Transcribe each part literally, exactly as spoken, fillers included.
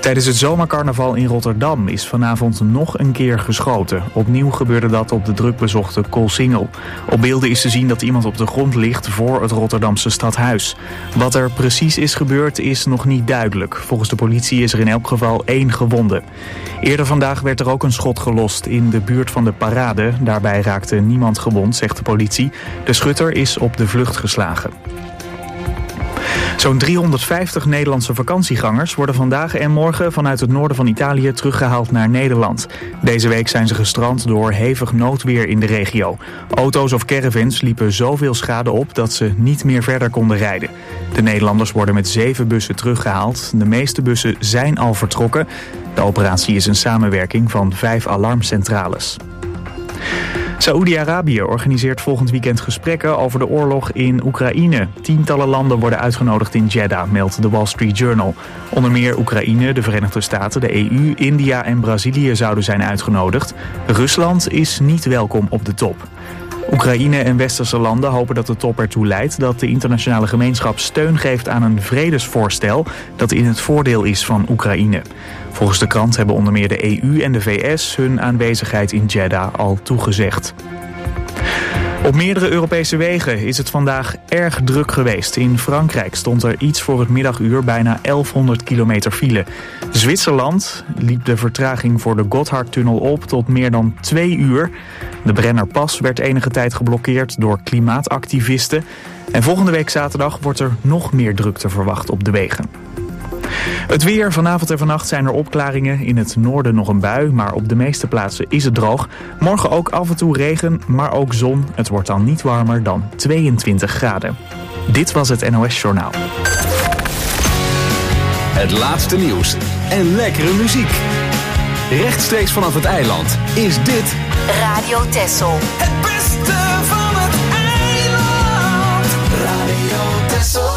Tijdens het zomercarnaval in Rotterdam is vanavond nog een keer geschoten. Opnieuw gebeurde dat op de drukbezochte Coolsingel. Op beelden is te zien dat iemand op de grond ligt voor het Rotterdamse stadhuis. Wat er precies is gebeurd is nog niet duidelijk. Volgens de politie is er in elk geval één gewonde. Eerder vandaag werd er ook een schot gelost in de buurt van de parade. Daarbij raakte niemand gewond, zegt de politie. De schutter is op de vlucht geslagen. Zo'n driehonderdvijftig Nederlandse vakantiegangers worden vandaag en morgen vanuit het noorden van Italië teruggehaald naar Nederland. Deze week zijn ze gestrand door hevig noodweer in de regio. Auto's of caravans liepen zoveel schade op dat ze niet meer verder konden rijden. De Nederlanders worden met zeven bussen teruggehaald. De meeste bussen zijn al vertrokken. De operatie is een samenwerking van vijf alarmcentrales. Saoedi-Arabië organiseert volgend weekend gesprekken over de oorlog in Oekraïne. Tientallen landen worden uitgenodigd in Jeddah, meldt de Wall Street Journal. Onder meer Oekraïne, de Verenigde Staten, de E U, India en Brazilië zouden zijn uitgenodigd. Rusland is niet welkom op de top. Oekraïne en westerse landen hopen dat de top ertoe leidt dat de internationale gemeenschap steun geeft aan een vredesvoorstel dat in het voordeel is van Oekraïne. Volgens de krant hebben onder meer de E U en de V S hun aanwezigheid in Jeddah al toegezegd. Op meerdere Europese wegen is het vandaag erg druk geweest. In Frankrijk stond er iets voor het middaguur bijna elfhonderd kilometer file. Zwitserland liep de vertraging voor de Gotthardtunnel op tot meer dan twee uur. De Brennerpas werd enige tijd geblokkeerd door klimaatactivisten. En volgende week zaterdag wordt er nog meer drukte verwacht op de wegen. Het weer. Vanavond en vannacht zijn er opklaringen. In het noorden nog een bui, maar op de meeste plaatsen is het droog. Morgen ook af en toe regen, maar ook zon. Het wordt dan niet warmer dan tweeëntwintig graden. Dit was het N O S Journaal. Het laatste nieuws en lekkere muziek. Rechtstreeks vanaf het eiland is dit Radio Texel. Het beste van het eiland. Radio Texel.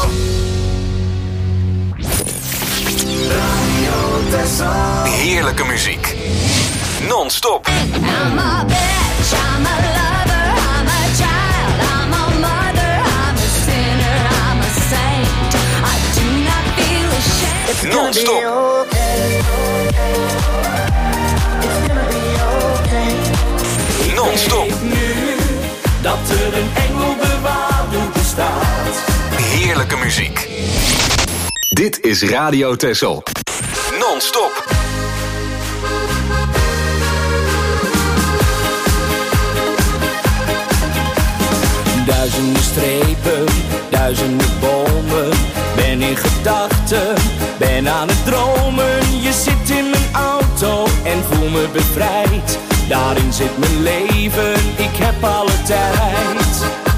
heerlijke muziek. Non-stop. I'm a bitch, I'm a lover, I'm a child, I'm a mother, I'm a sinner, I'm a saint. I do not feel ashamed. It's gonna Non-stop. be okay. It's gonna be okay. Non-stop. Ik weet nu dat er een engelbewaarder bestaat. Heerlijke muziek. Dit is Radio Texel. Non-stop. Duizenden strepen, duizenden bomen. Ben in gedachten, ben aan het dromen. Je zit in mijn auto en voel me bevrijd. Daarin zit mijn leven, ik heb alle tijd.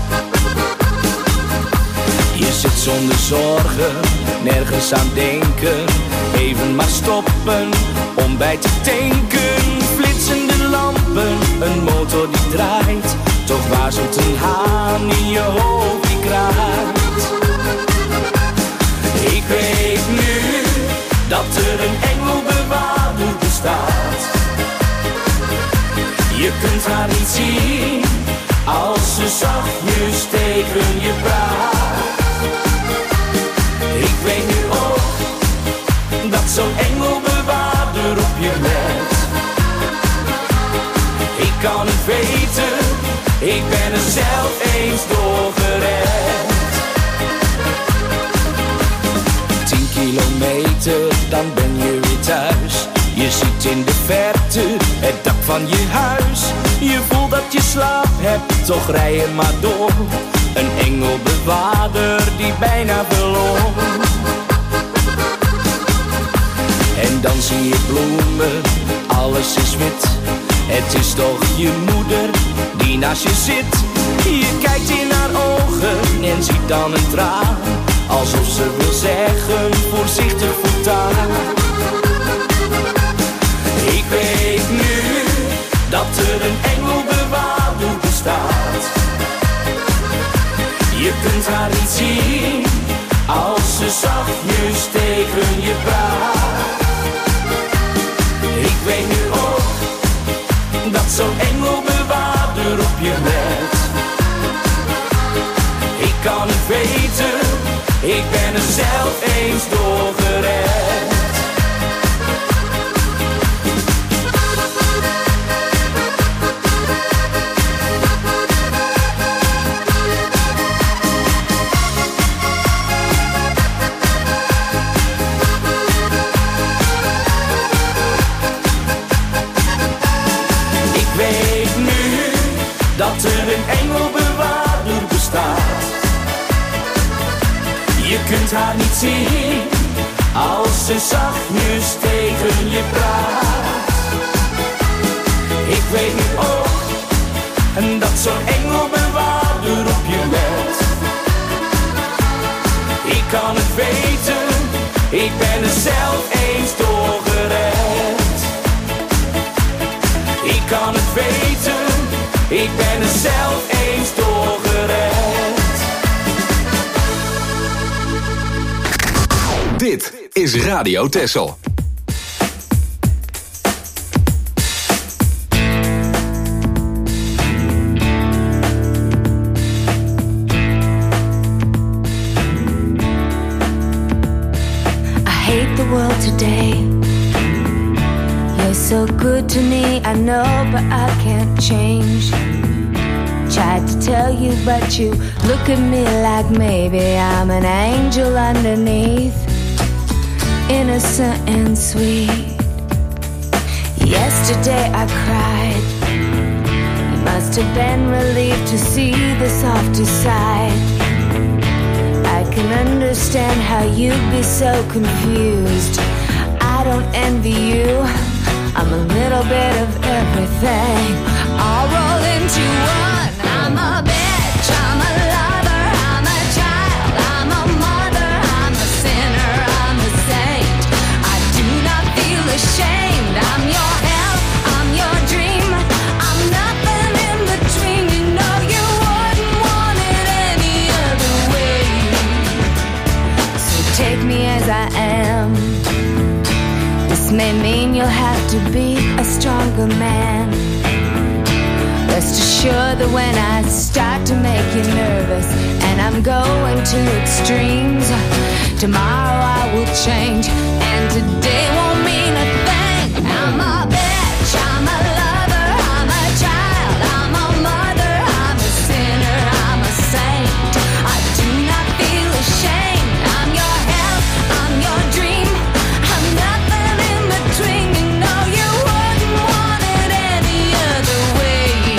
Je zit zonder zorgen, nergens aan denken. Even maar stoppen, om bij te tanken. Flitsende lampen, een motor die draait. Toch waarzelt een haan in je hoofd die kraait. Ik weet nu dat er een engelbewaarder bestaat. Je kunt haar niet zien als ze zachtjes tegen je praat. Ik weet nu ook dat zo'n engelbewaarder op je let. Ik kan het weten, ik ben er zelf eens door gered. Tien kilometer, dan ben je weer thuis. Je ziet in de verte het dak van je huis. Je voelt dat je slaap hebt, toch rij je maar door. Een engelbewaarder die bijna verloor. En dan zie je bloemen, alles is wit. Het is toch je moeder die naast je zit. Je kijkt in haar ogen en ziet dan een traan. Alsof ze wil zeggen, voorzichtig voortaan. Ik weet nu dat er een engelbewaarder bestaat. Je kunt haar niet zien als ze zachtjes tegen je praat. Ik weet nu ook dat zo'n engelbewaarder op je let. Ik kan het weten, ik ben er zelf eens door gered. zien als ze zachtjes tegen je praat. Ik weet nu ook en dat zo'n engelbewaarder op je let. Ik kan het weten, ik ben er zelf eens door gered. Ik kan het weten, ik ben er zelf eens door gered. Dit is Radio Texel. World today. You're so good to me, I know, but I can't change. Tried to tell you, but you look at me like maybe I'm an angel underneath, innocent and sweet. Yesterday I cried. You must have been relieved to see the softer side. I can understand how you'd be so confused. I don't envy you. I'm a little bit of everything, all rolled into one. I'm a bitch, I'm a lover, I'm a child, I'm a mother, I'm a sinner, I'm a saint. I do not feel ashamed. I'm your hell, I'm your dream. I'm nothing in between. You know you wouldn't want it any other way. Take me as I am. This may mean you'll have to be a stronger man. Rest assured that when I start to make you nervous and I'm going to extremes, tomorrow I will change and today won't mean a thing. I'm a bitch, I'm a lover, I'm a child, I'm a mother, I'm a sinner, I'm a saint. I do not feel ashamed. I'm your hell, I'm your dream. I'm nothing in between. You know you wouldn't want it any other way.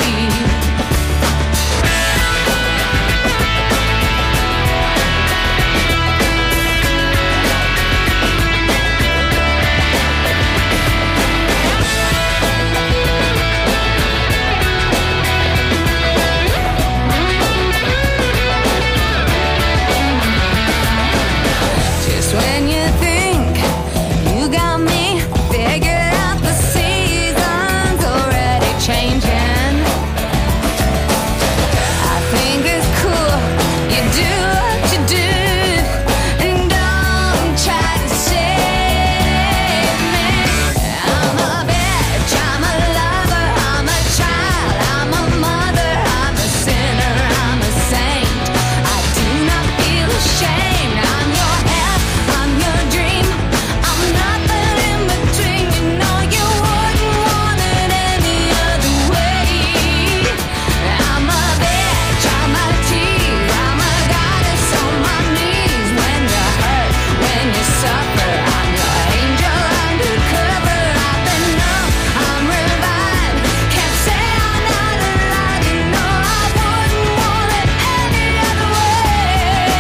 Just when you think you got me figured out, the season's already changing. I think it's cool you do what you do, and don't try to save me. I'm a bitch, I'm a lover, I'm a child, I'm a mother, I'm a sinner, I'm a saint. I do not feel ashamed. I'm your hell, I'm your dream. I'm nothing in between. You know you wouldn't want it any other way. I'm a bitch, I'm a tease, I'm a goddess on my knees. When you hurt, when you suffer, I'm your angel undercover. I've been numb, I'm revived. Can't say I'm not alive. You know I wouldn't want it any other way.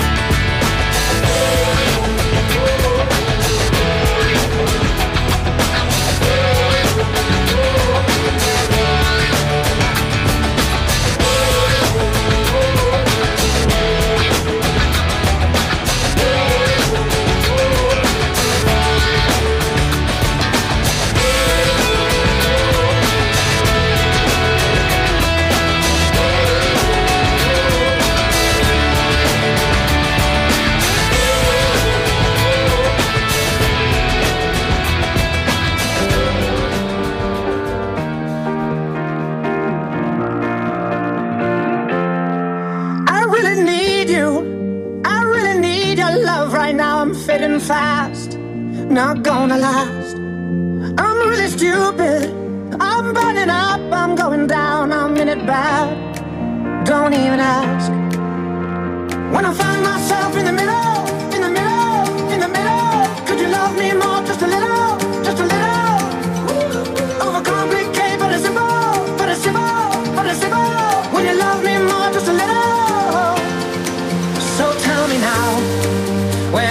I really need you. I really need your love right now. I'm fading fast, not gonna last. I'm really stupid. I'm burning up, I'm going down, I'm in it bad. Don't even ask. When I find myself in the middle, in the middle, in the middle, could you love me more, just a little, just a little? Overcomplicate, but it's simple, but it's simple, but it's simple. When you love me more, just a little. So tell me now, where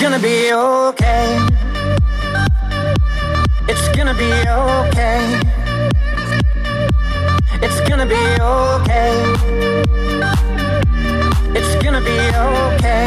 gonna be okay. It's gonna be okay. It's gonna be okay. It's gonna be okay.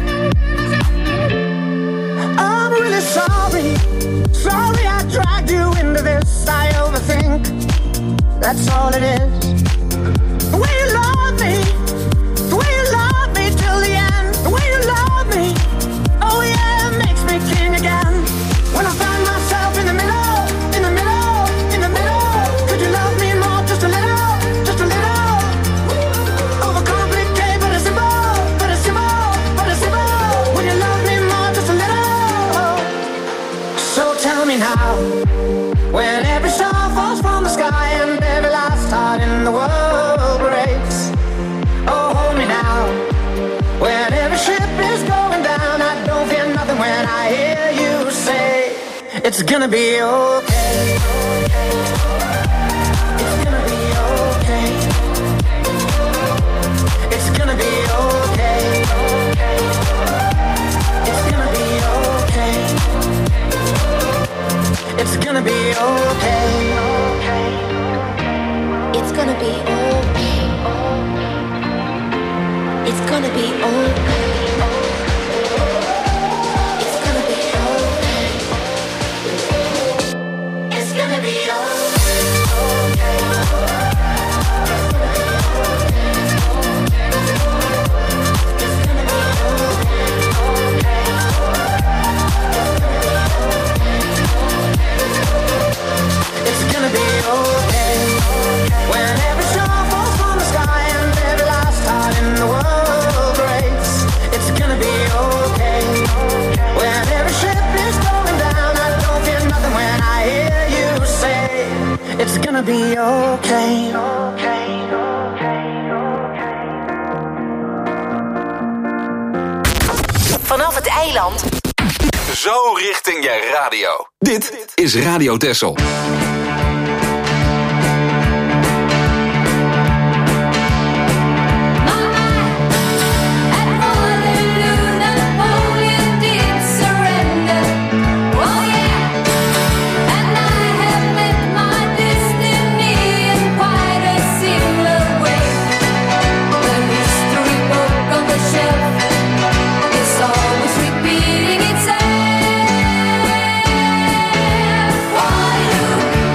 I'm really sorry. Sorry I dragged you into this. I overthink. That's all it is. The way you love me, the way you love me till the end, the way you love me, oh yeah, it makes me king again. When I find myself in the middle, in the middle, in the middle, could you love me more, just a little, just a little? Overcomplicate, but it's simple, but it's simple, but it's simple. When you love me more, just a little. So tell me now, when every star falls from the sky and every last heart in the world breaks, oh hold me now. When every ship is going down, I don't fear nothing when I hear you say, it's gonna be okay. It's gonna be okay. It's gonna be okay. It's gonna be okay. It's gonna be okay. It's gonna be okay. It's gonna be okay. It's gonna be okay. It's gonna be It's gonna be okay. When every star falls from the sky and every last heart in the world breaks, it's gonna be okay. When every ship is going down, I don't fear nothing when I hear you say, it's gonna be okay. Vanaf het eiland. Zo richting je radio. Dit is Radio Texel. Repeating itself. Why you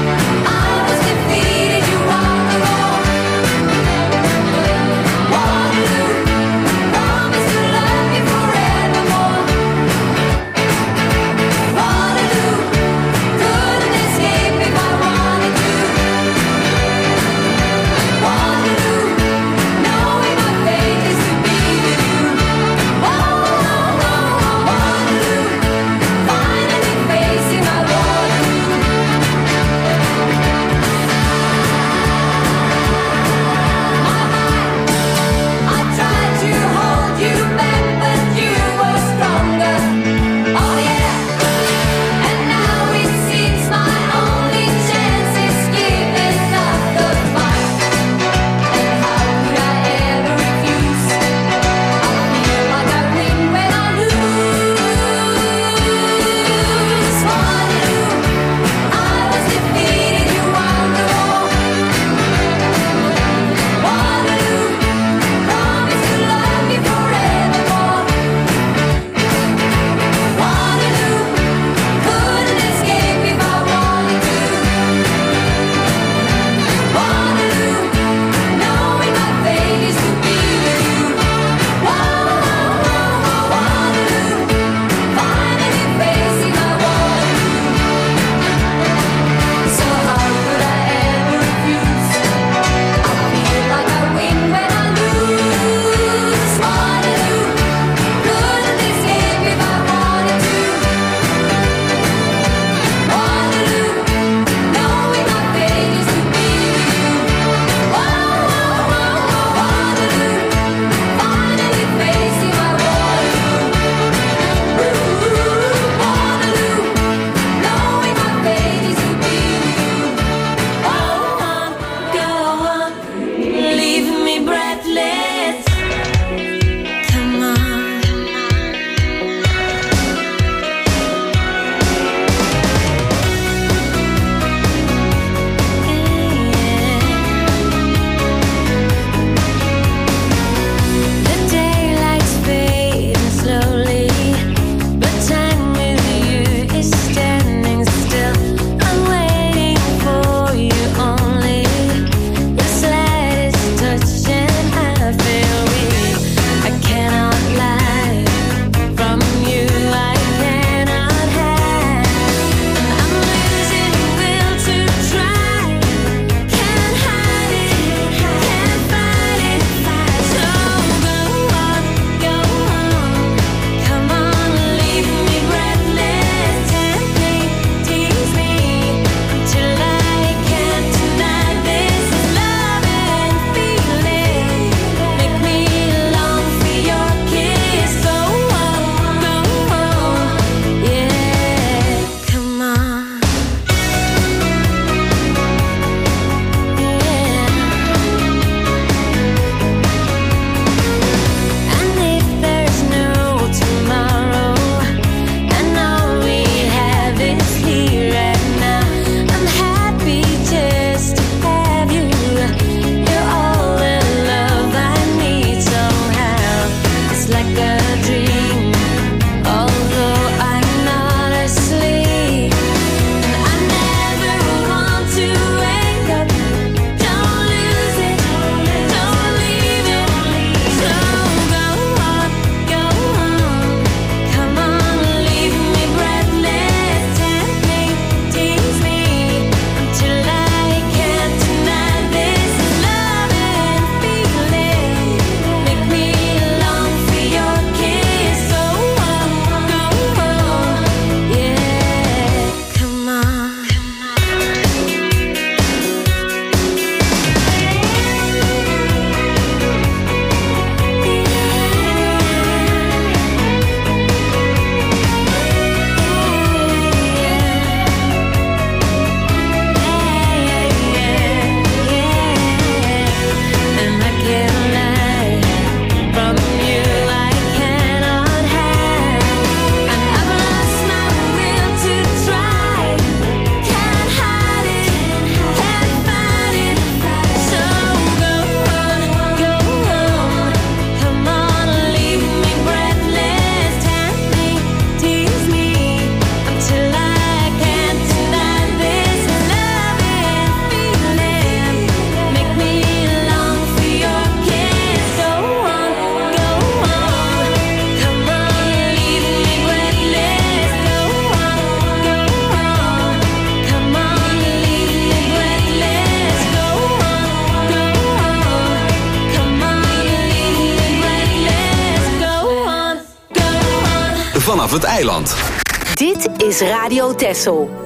vanaf het eiland. Dit is Radio Texel.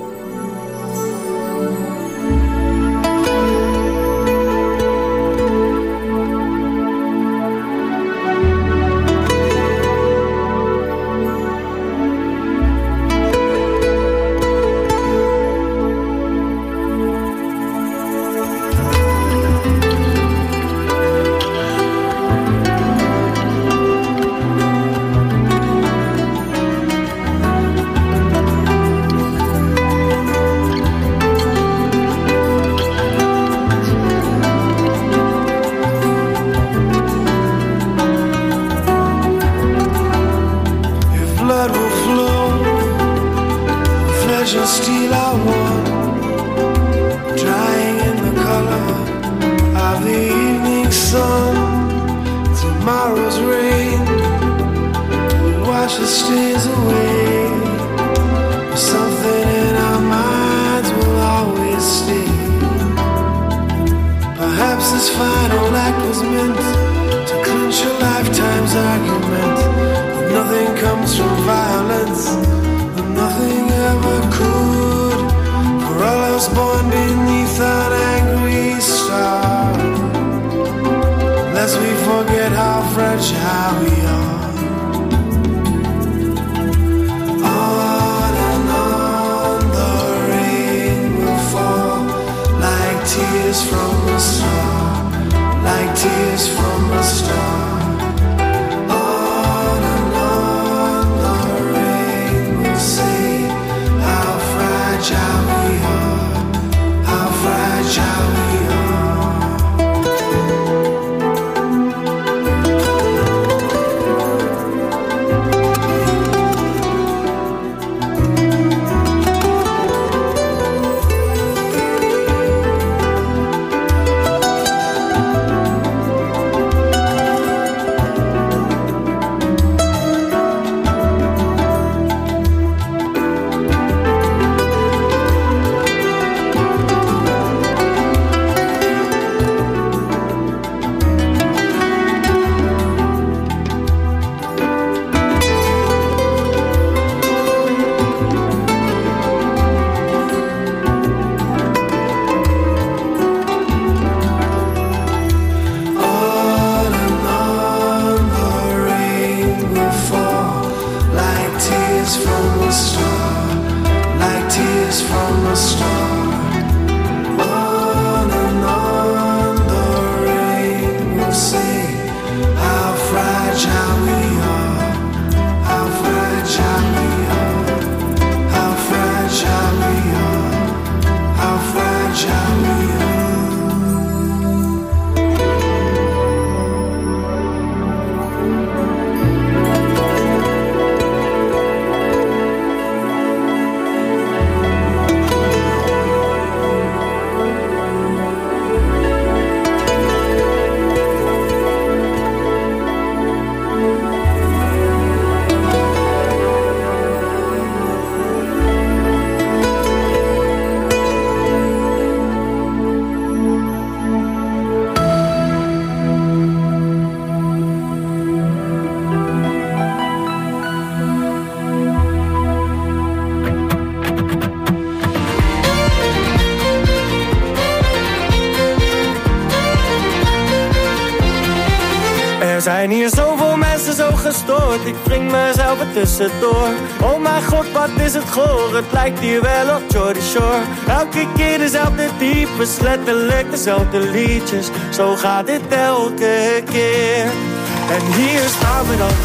Er zijn hier zoveel mensen zo gestoord, ik wring mezelf er tussendoor. Oh mijn god, wat is het goor, het lijkt hier wel op Jordy Shore. Elke keer dezelfde types, letterlijk dezelfde liedjes. Zo gaat dit elke keer. En hier staan we dan,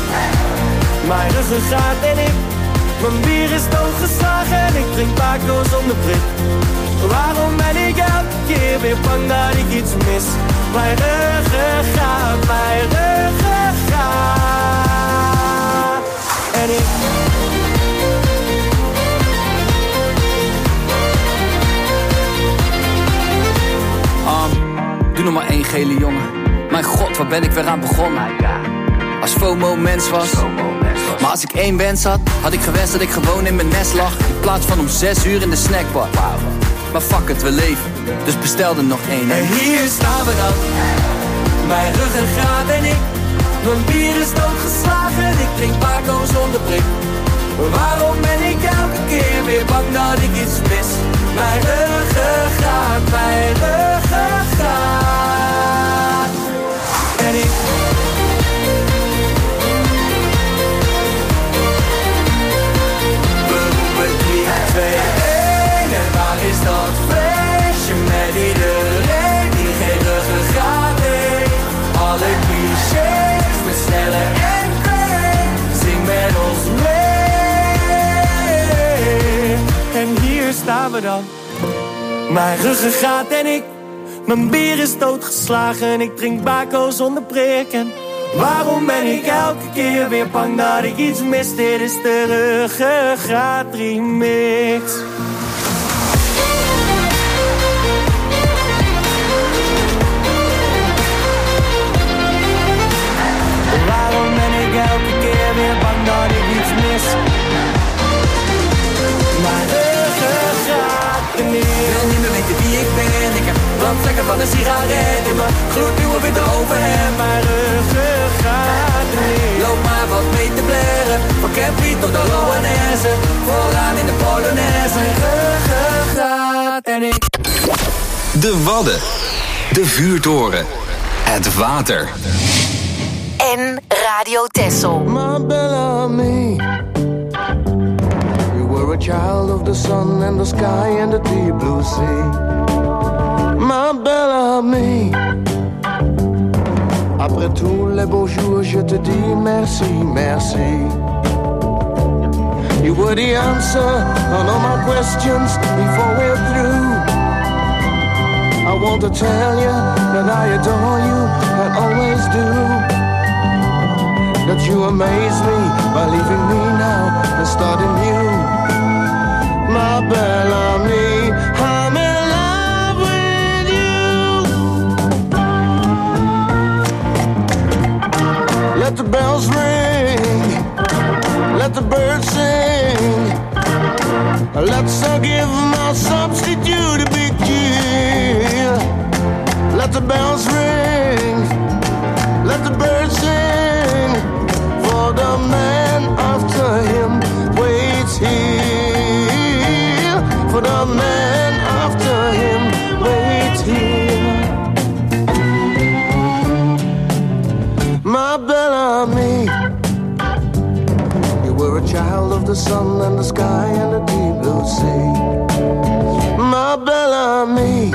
mijn ruggengraat en ik. Mijn bier is doodgeslagen en ik drink Paco zonder prik. Waarom ben ik elke keer weer bang dat ik iets mis? Mijn ruggengraat, mijn ruggengraat. En ik... Um, doe nog maar één gele jongen. Mijn god, waar ben ik weer aan begonnen? Als FOMO mens was. Maar als ik één wens had, had ik gewenst dat ik gewoon in mijn nest lag. In plaats van om zes uur in de snackbar. Maar fuck het, we leven, dus bestel er nog één. En hier staan we dan, mijn ruggengraat en ik. Mijn bier is doodgeslagen, ik drink Paco zonder prik. Waarom ben ik elke keer weer bang dat ik iets mis? Mijn ruggengraat, mijn ruggengraat. En ik... We roepen drie, twee, één. En waar is dat feestje met iedereen die geen ruggengraat heeft? Alle clichés versnellen en kwijt. Zing met ons mee. En hier staan we dan. Mijn ruggengraat en ik. Mijn bier is doodgeslagen. Ik drink bako zonder prik. En waarom ben ik elke keer weer bang dat ik iets mis? Dit is de ruggengraat remix. Waarom ben ik elke keer weer bang dat ik iets mis? Mijn ruggengraat remix. Ik wil niet meer weten wie ik ben. Ik heb brandvlekken van een sigaret in mijn gloednieuwe witte overhemd. Mijn ruggengraat remix. Loop maar wat mee te blaren. Van Campy tot de Loanesse. Vooraan in de Polonaise. Mijn ruggengraat en ik. De Wadden. De vuurtoren. Het water. En Radio Texel. My Bellamy, you were a child of the sun and the sky and the deep blue sea. My Bellamy, après tous les beaux jours, je te dis merci, merci. You were the answer on all my questions before we're through. I want to tell you that I adore you and always do. That you amaze me by leaving me now and starting new. My Bellamy, I'm in love with you. Let the bells ring, let the birds sing. Let's uh, give my substitute a big cheer. Let the bells ring, let the birds sing. For the man after him waits here. For the man after him waits here. My Bellamy, you were a child of the sun and the sky and the deep blue sea. My Bellamy,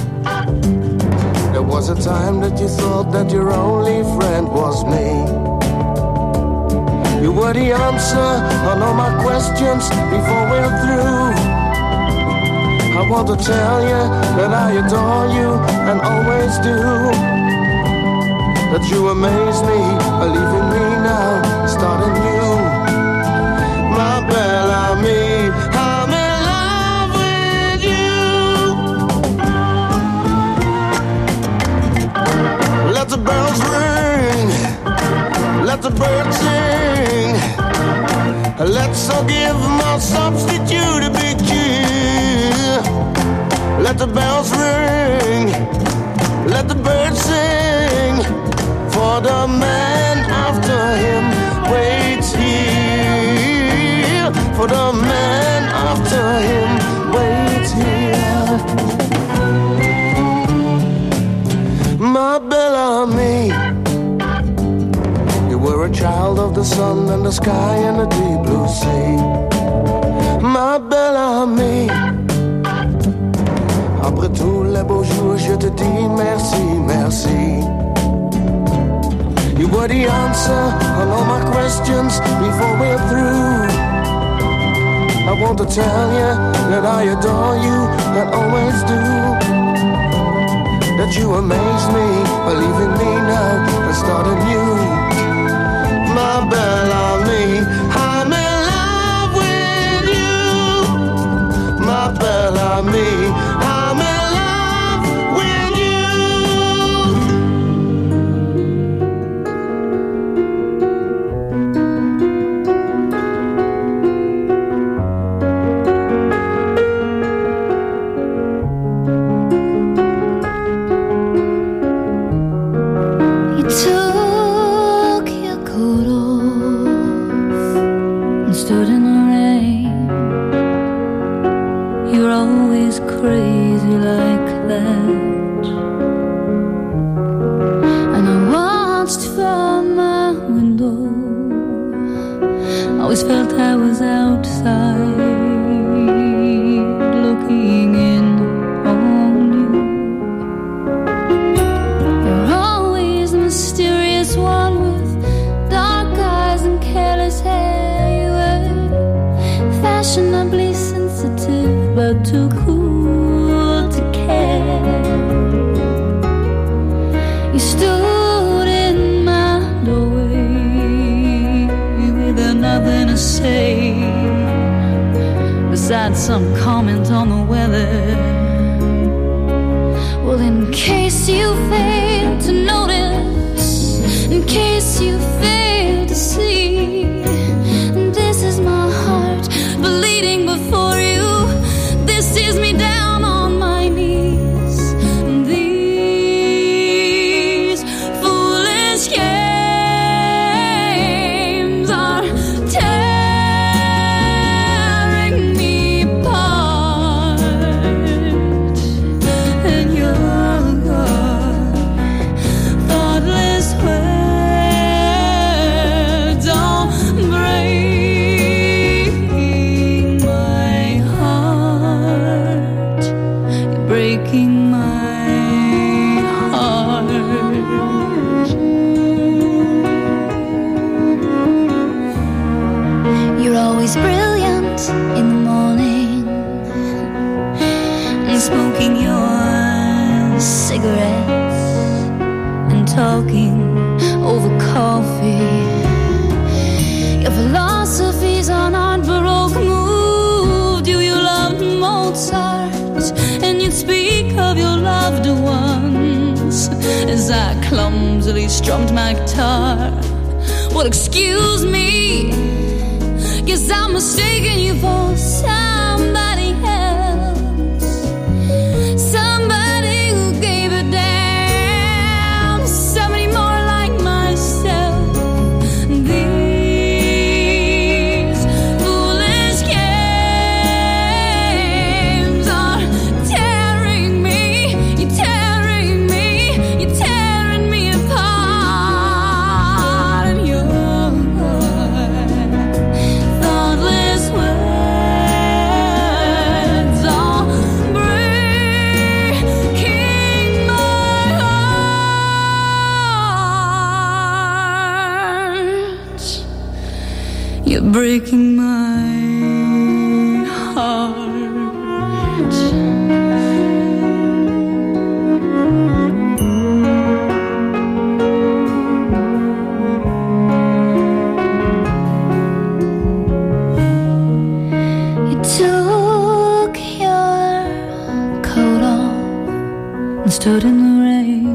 there was a time that you thought that your only friend was me. You were the answer on all my questions before we're through. I want to tell you that I adore you and always do. That you amaze me by leaving me now, starting new. My Bellamy, I'm in love with you. Let the bells ring, let the birds sing. Let's all give my substitute a big cheer. Let the bells ring, let the birds sing. For the man after him waits here. For the man after him waits here. My Bellamy, you were a child of the sun and the sky and the deep blue sea. My Bellamy, après tous les beaux jours, je te dis merci, merci. You were the answer on all my questions before we're through. I want to tell you that I adore you and always do. That you amaze me by leaving me now and starting new. My Bellamy, I'm in love with you. My Bellamy, I'm in love with you. You took your coat off crazy like that. And I watched from my window, always felt I was outside, looking in on you. You're always the mysterious one with dark eyes and careless hair. You were fashionably sensitive, but too cool to care. You stood in my doorway with nothing to say, besides some comment on the weather. Well, in case you fail to notice, in case you fail to see, this is my heart bleeding before you. This is me down on my knees. These foolish games are tearing me apart, and your thoughtless words all break my heart. You're breaking my heart. You're always brilliant in the morning, and smoking your cigarettes and talking over coffee. Your philosophies are not Baroque moved. You, you loved Mozart, and you'd speak of your loved ones as I clumsily strummed my guitar. Well, excuse me, guess I'm mistaking you for somebody else, somebody who gave a damn, somebody more like myself. These foolish games are tearing me, you're tearing me, you're tearing me apart. And your thoughtless words all breaking my heart. You're breaking my heart. You took your coat off and stood in the rain.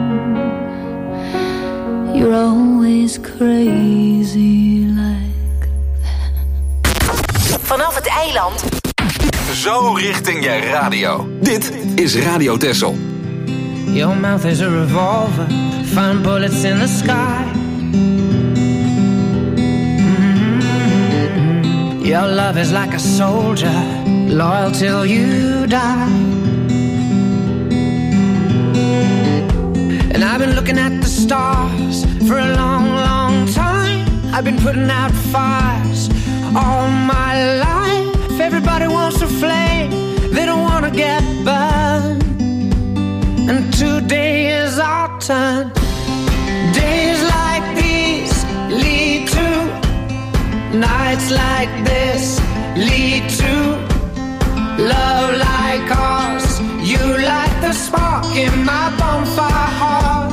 You're always crazy like. Vanaf het eiland. Zo richting je radio. Dit is Radio Texel. Your mouth is a revolver, find bullets in the sky. Mm-hmm. Your love is like a soldier, loyal till you die. And I've been looking at the stars for a long, long time. I've been putting out fires all my life. Everybody wants a flame, they don't want to get burned. And today is our turn. Days like these lead to nights like this, lead to love like ours. You light the spark in my bonfire heart.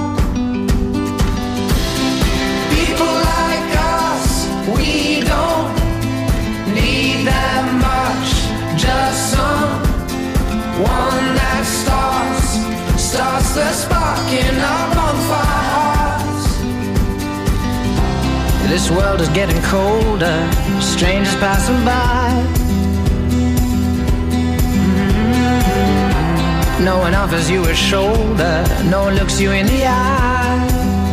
People like us, we don't need that much. Just someone that starts, starts the spark in our bonfire hearts. This world is getting colder, strangers passing by. No one offers you a shoulder, no one looks you in the eye.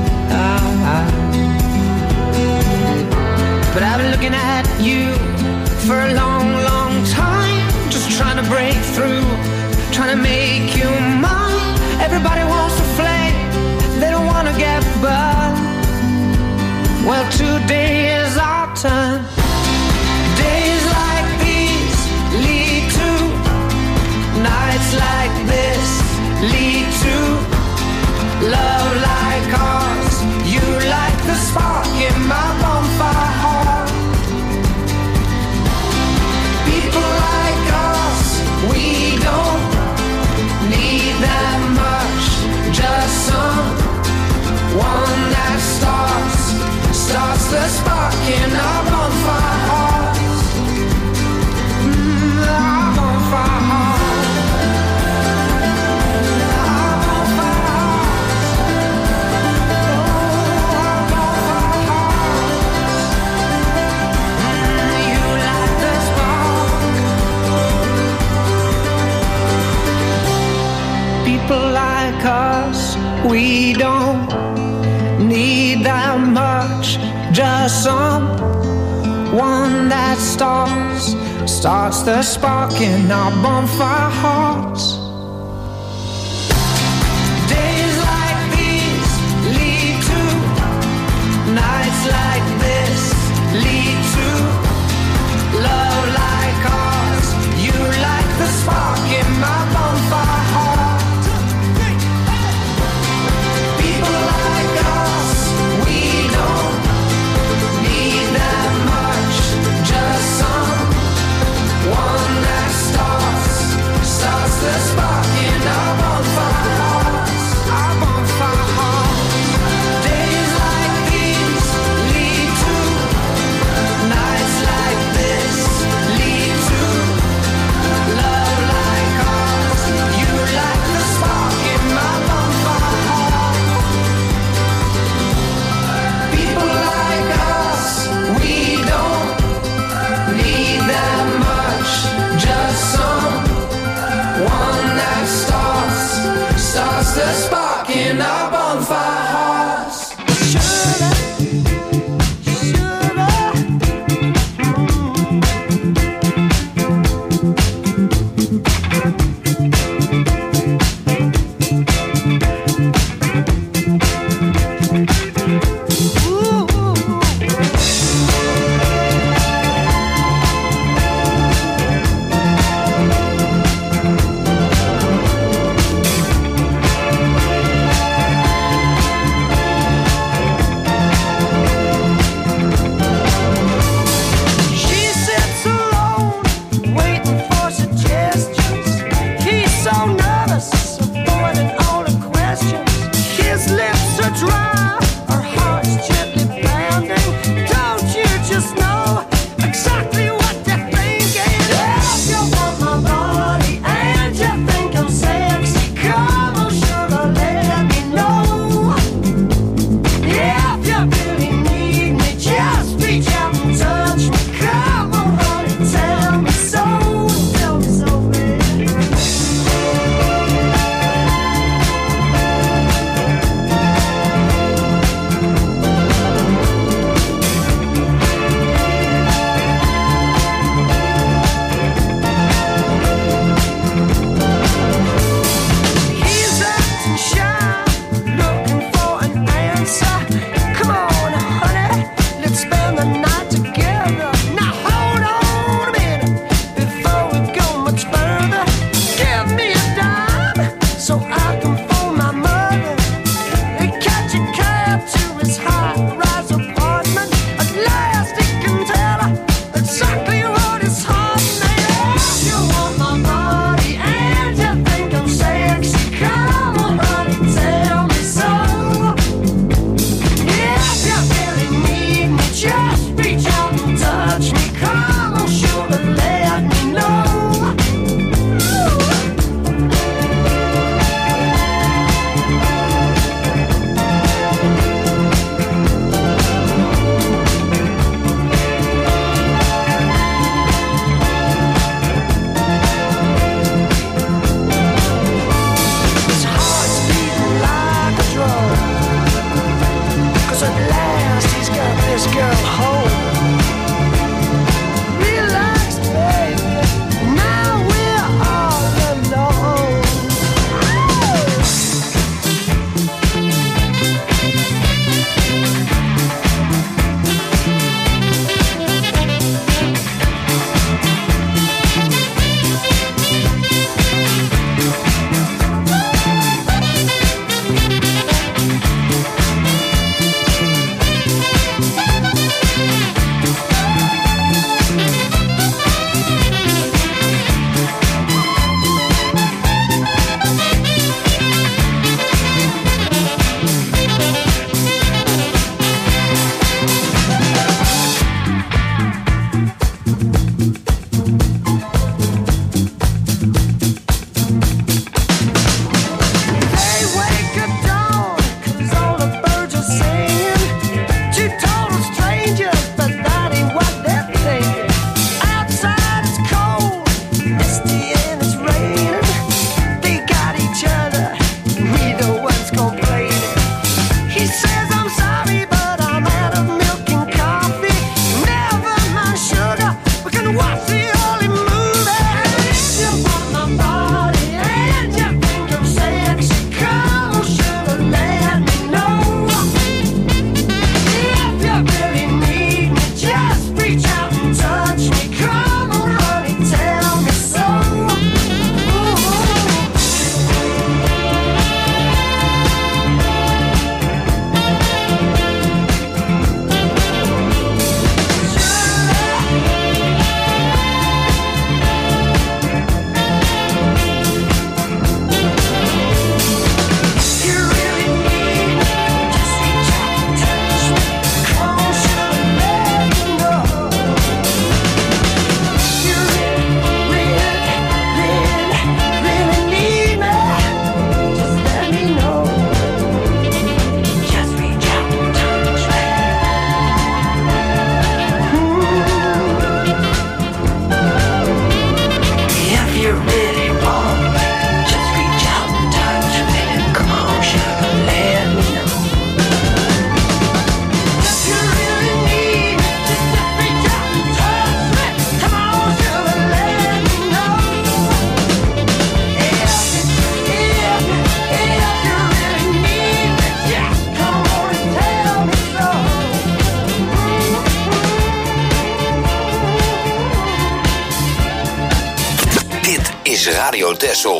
But I've been looking at you for a long, long time, just trying to break through trying to make you mine. Everybody wants to flame, they don't want to get burned. Well, today is our turn. Days like these lead to nights like this, lead to love like ours. You like the spark in my bonfire heart. People like us, we don't need that much, just someone that starts, starts the spark in our bonfire hearts. Mm, our bonfire hearts. Our bonfire hearts. Oh, our bonfire hearts. Mm, you like the spark. People like us, we don't need that much, just someone that starts, starts the spark in our bonfire hearts. Days like these lead to nights like this, lead to love like ours. You like the spark in my bonfire heart. People like us, we don't need that much, just someone that starts, starts the spark in our bonfire hearts, our bonfire hearts. Days like these lead to nights like this, lead to love like ours. You like the spark in my bonfire heart. People like us, we don't need that much, just someone that starts, starts the spark in our bonfire hearts. is Radio Texel.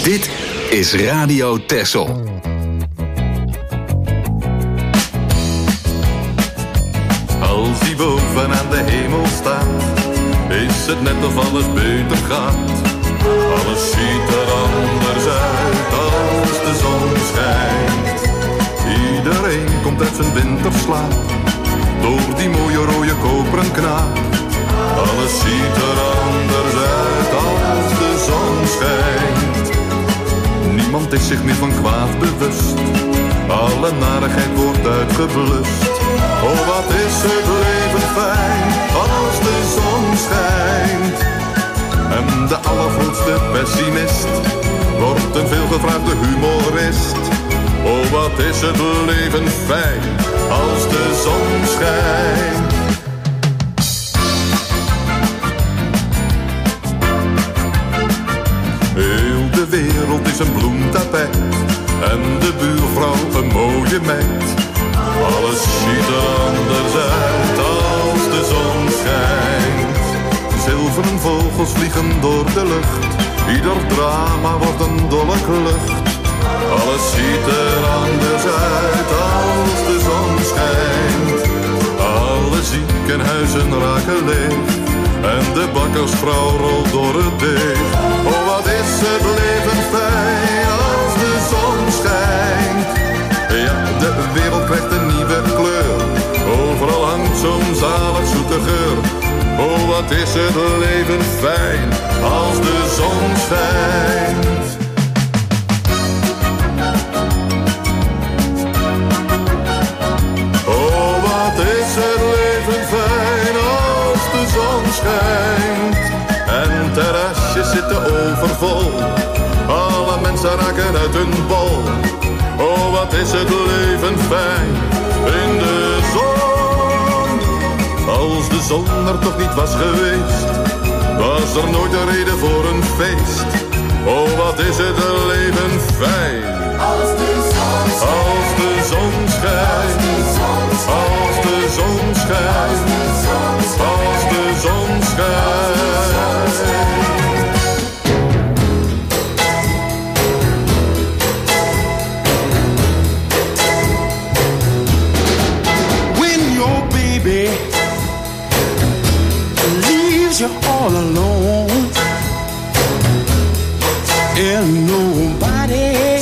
Dit is Radio Texel. Als hij boven aan de hemel staat, is het net of alles beter gaat. Alles ziet er anders uit als de zon schijnt. Iedereen komt uit zijn winterslaap, door die mooie rode koperen knaap. Alles ziet er anders uit als de zon schijnt. Niemand is zich meer van kwaad bewust, alle narigheid wordt uitgeblust. Oh, wat is het leven fijn als de zon schijnt. En de allergrootste pessimist wordt een veelgevraagde humorist. Oh, wat is het leven fijn als de zon schijnt. Heel de wereld is een bloemtapijt en de buurvrouw een mooie meid. Alles ziet er anders uit als de zon schijnt. Zilveren vogels vliegen door de lucht, ieder drama wordt een dolle klucht. Alles ziet er anders uit als de zon schijnt. Alle ziekenhuizen raken leeg en de bakkersvrouw rolt door het deeg. Oh, wat is het leven fijn als de zon schijnt. Ja, de wereld krijgt een nieuwe kleur, overal hangt zo'n zalig zoete geur. Oh, wat is het leven fijn als de zon schijnt. Oh, wat is het leven fijn als de zon schijnt. En terrasjes zitten overvol, alle mensen raken uit hun bol. Oh, wat is het leven fijn in de zon. Als de zon er toch niet was geweest, was er nooit een reden voor een feest. Oh, wat is het leven fijn als de zon schijnt. Als de zon schijnt. Als de zon schijnt. Als de zon schijnt. You're all alone and nobody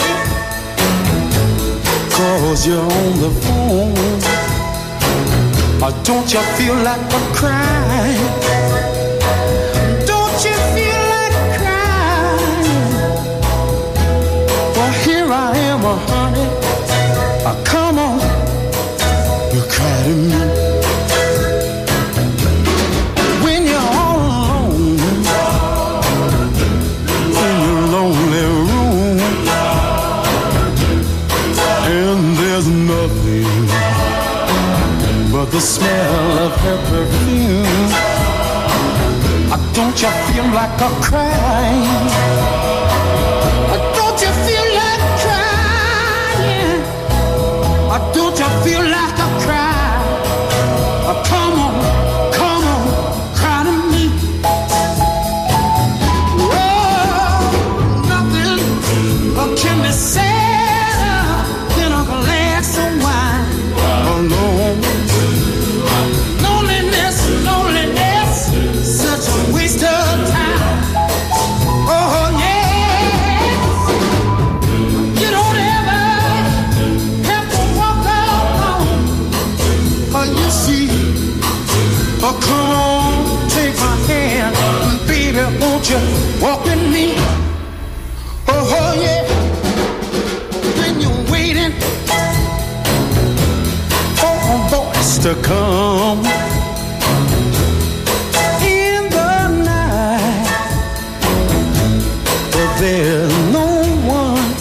calls you on the phone. Or don't you feel like a crying? Don't you feel like crying? Well, here I am, oh, honey. Oh, come on, you cry to me. The smell of her perfume. Don't you feel like a crying? Don't you feel like crying? Don't you feel like a cry? Come on, come on, cry to me. Oh, nothing can be said in a glass of wine alone. Waste of time. Oh yeah. You don't ever have to walk alone. Oh, you see. Oh, come on, take my hand, baby, won't you walk with me? Oh, oh yeah. When you're waiting for a voice to come. There's no one.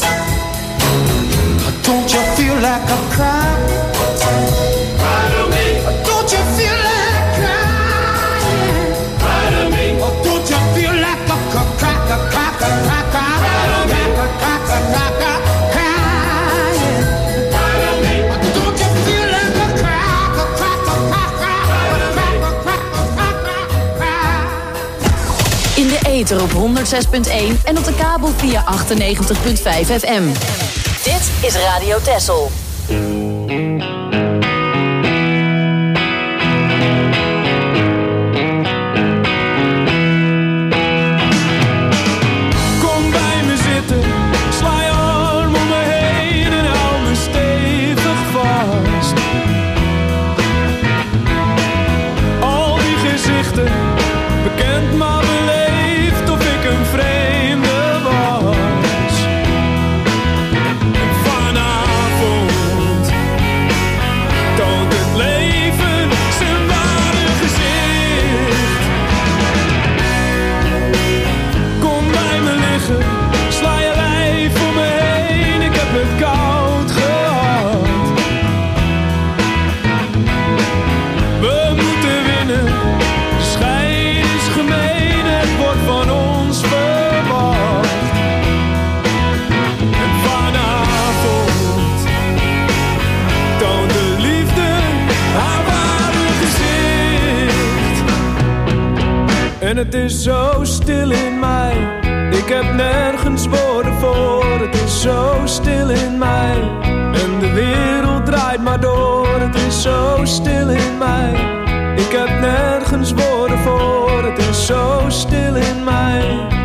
Don't you feel like a cry? Cry to me. Don't you feel like crying? Cry to me. Don't you feel like a cry, cry, cry, cry, cry, cry, cry, cry, cry, cry, cry, crying? Cry to me. Don't you feel like a cry, cry, cry, cry, cry, cry? ether op honderd zes punt één en op de kabel via achtennegentig punt vijf F M. Dit is Radio Texel. En het is zo stil in mij. Ik heb nergens woorden voor. Het is zo stil in mij. En de wereld draait maar door. Het is zo stil in mij. Ik heb nergens woorden voor. Het is zo stil in mij.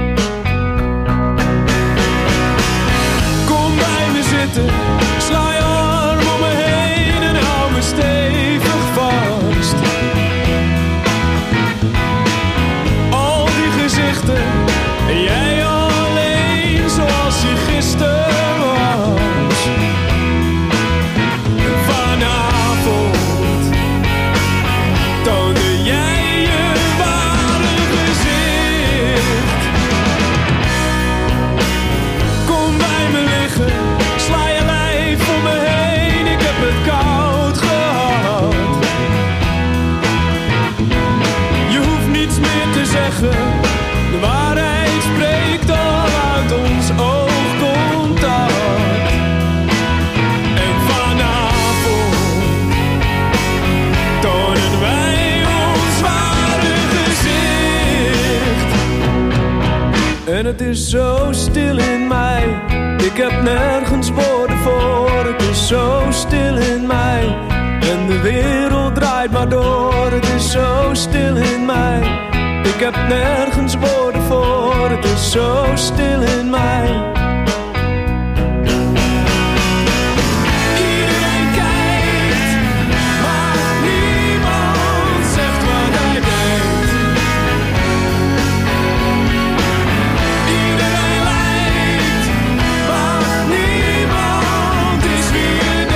Kom bij me zitten. Sla je arm om me heen en hou me stevig vast. En jij alleen zoals je gisteren was. En vanavond toonde jij je ware gezicht. Kom bij me liggen, sla je lijf om me heen. Ik heb het koud gehad. Je hoeft niets meer te zeggen. De waarheid spreekt al uit ons oogcontact. En vanavond tonen wij ons ware gezicht. En het is zo stil in mij. Ik heb nergens woorden voor. Het is zo stil in mij. En de wereld draait maar door. Het is zo stil in mij. Ik heb nergens woorden voor, het is zo stil in mij. Iedereen kijkt, maar niemand zegt wat hij denkt. Iedereen lijkt, maar niemand is wie je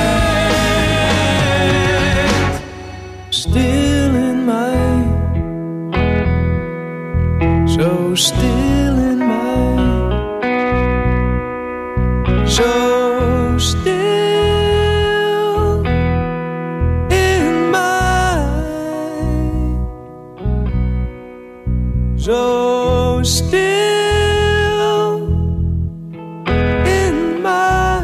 denkt. Stil in mij. Zo stil in mij, zo stil in mij, zo stil in mij.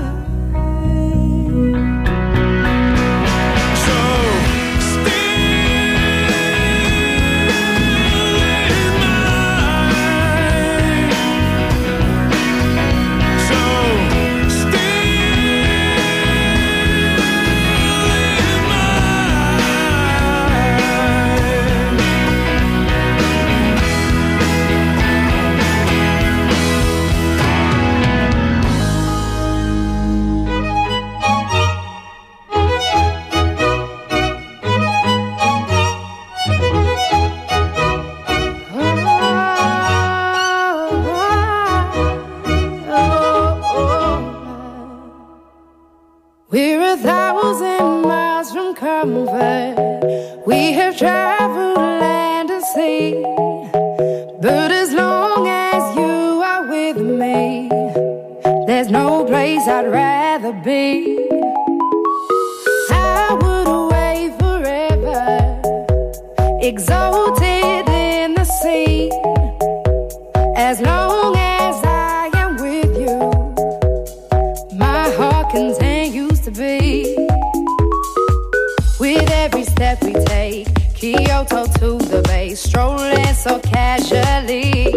Exalted in the sea, as long as I am with you, my heart continues to beat. With every step we take, Kyoto to the bay, strolling so casually.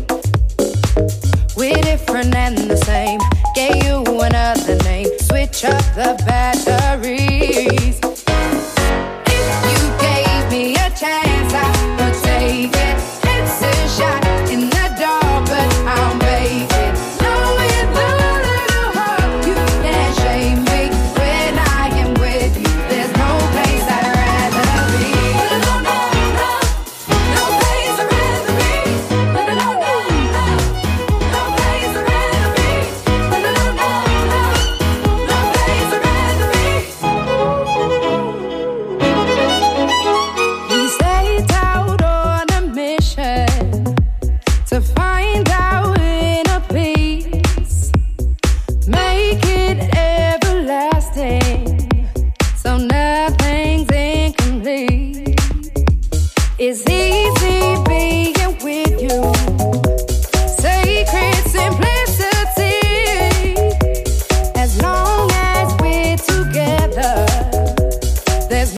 We're different and the same. Gave you another name. Switch up the batteries.